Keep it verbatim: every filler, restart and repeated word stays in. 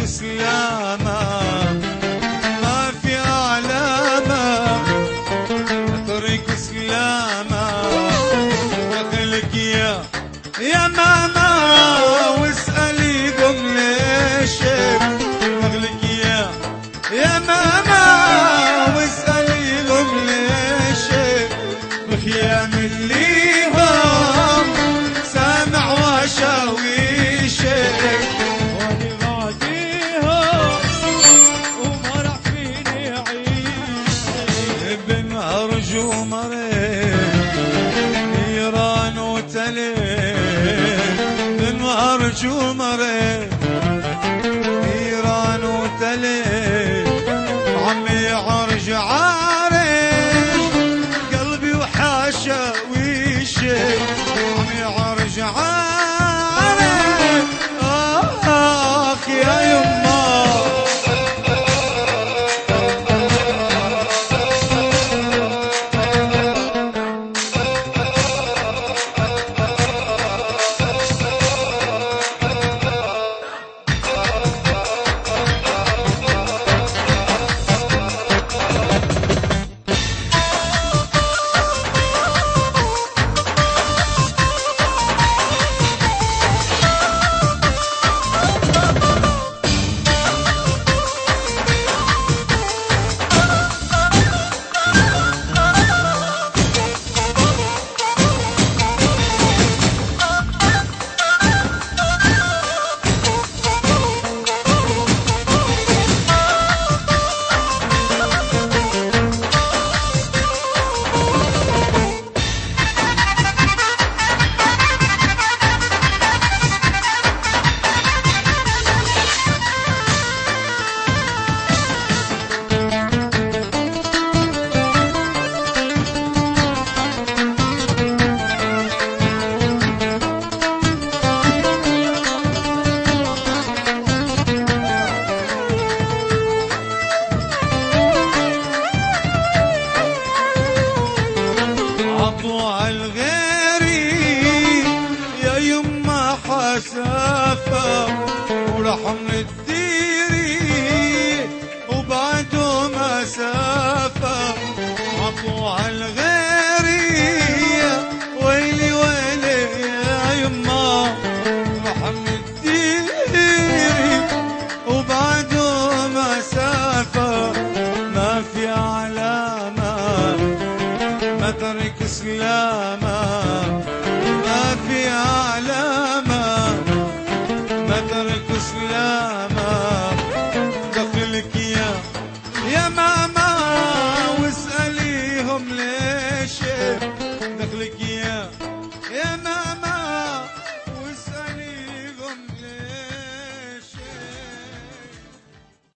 سلامة ما في علامة اترك سلامة دخلك يا يا ماما واسألي قم ليش دخلك يا يا ماما واسألي قم ليش بخيام الليهم سامع وشاويشك أرجو مريض نيران وتلين من أرجو مريض نيران وتلين عمي عرج عارج قلبي وحاشا ويشك عمي عرج عارج آخ يا يما مسافة ورحم الديري وبعده مسافة عطوا عالغيري ويلي ويلي يا يما رحم الديري وبعده مسافة ما في علامة ما ترك سلامة